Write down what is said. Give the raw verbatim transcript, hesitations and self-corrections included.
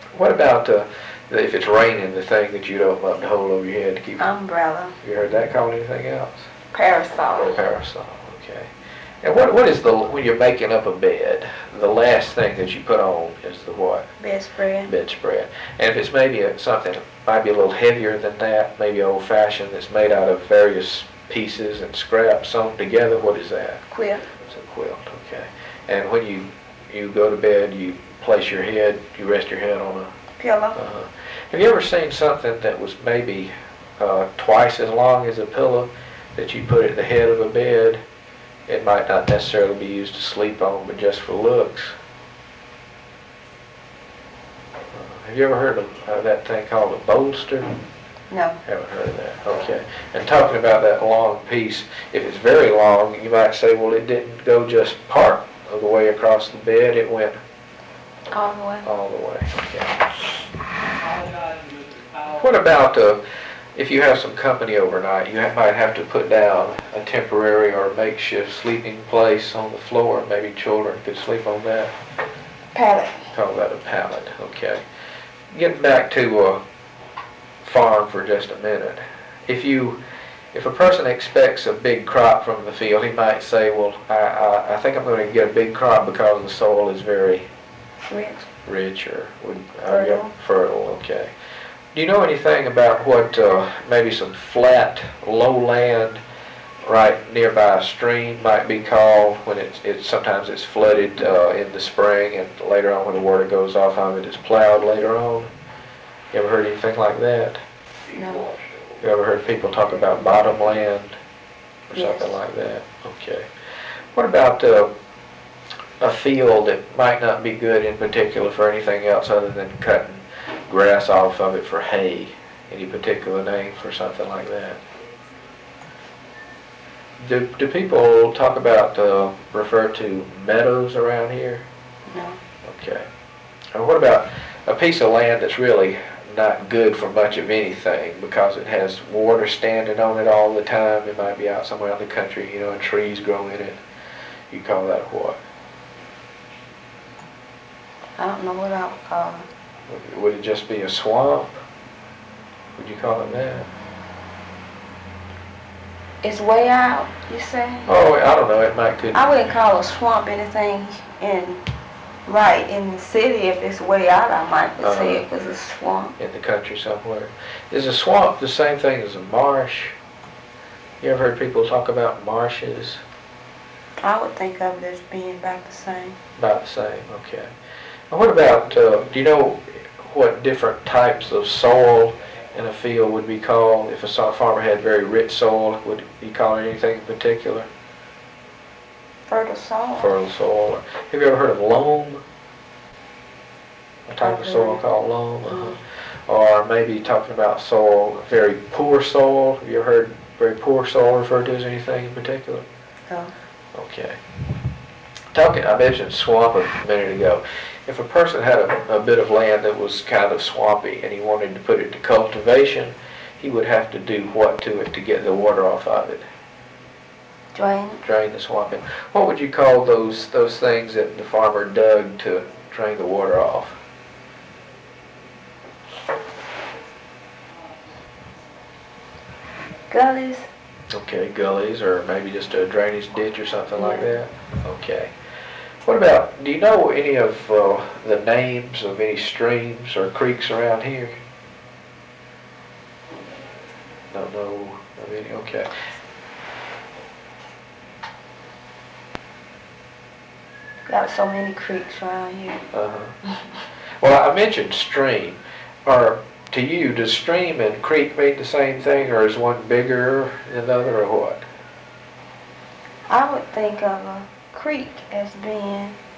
What about uh, if it's raining, the thing that you'd open up and hold over your head to keep... Umbrella. You heard that called anything else? Parasol. Parasol, okay. And what what is the, when you're making up a bed, the last thing that you put on is the what? Bedspread. Bedspread. And if it's maybe a, something that might be a little heavier than that, maybe old-fashioned, that's made out of various pieces and scraps sewn together, what is that? Quilt. It's a quilt, okay. And when you, you go to bed, you place your head, you rest your head on a... Pillow. Uh, have you ever seen something that was maybe uh, twice as long as a pillow that you put at the head of a bed? It might not necessarily be used to sleep on, but just for looks. Uh, have you ever heard of uh, that thing called a bolster? No. Haven't heard of that. Okay. And talking about that long piece, if it's very long, you might say, well, it didn't go just part of the way across the bed. It went all the way. All the way. Okay. What about uh, if you have some company overnight? You have, might have to put down a temporary or makeshift sleeping place on the floor. Maybe children could sleep on that. Pallet. Call that a pallet. Okay. Getting back to a farm for just a minute. If you, if a person expects a big crop from the field, he might say, "Well, I, I, I think I'm going to get a big crop because the soil is very rich, rich or would, uh, fertile." Yeah, fertile. Okay. Do you know anything about what uh, maybe some flat, low land right nearby a stream might be called when it's, it's sometimes it's flooded uh, in the spring, and later on when the water goes off of it, it's plowed later on? You ever heard anything like that? No. You ever heard people talk about bottom land or Yes. something like that? Okay. What about uh, a field that might not be good in particular for anything else other than cutting grass off of it for hay? Any particular name for something like that? Do, do people talk about, uh, refer to meadows around here? No. Okay. And what about a piece of land that's really not good for much of anything because it has water standing on it all the time? It might be out somewhere in the country, you know, and trees grow in it. You call that what? I don't know what I would call it. Would, would it just be a swamp? Would you call it that? It's way out, you say? Oh, I don't know. It might could. I wouldn't call a swamp anything in right in the city. If it's way out, I might uh-huh. say it was a swamp. In the country somewhere. Is a swamp the same thing as a marsh? You ever heard people talk about marshes? I would think of it as being about the same. About the same, okay. And what about, uh, do you know what different types of soil in a field would be called? If a farmer had very rich soil, would it be called anything in particular? Fertile soil. Fertile soil. Have you ever heard of loam? A type of soil called loam? Uh-huh. Or maybe talking about soil, very poor soil. Have you ever heard very poor soil referred to as anything in particular? No. Okay. Talking, I mentioned swamp a minute ago. If a person had a, a bit of land that was kind of swampy and he wanted to put it to cultivation, he would have to do what to it to get the water off of it? Drain. Drain the swamp in. What would you call those those things that the farmer dug to drain the water off? Gullies. Okay, gullies, or maybe just a drainage ditch or something like that? Okay. What about, do you know any of uh, the names of any streams or creeks around here? Don't know of any, okay. Got so many creeks around here. Uh-huh. Well, I mentioned stream. Or to you, does stream and creek mean the same thing, or is one bigger than the other, or what? I would think of a creek as being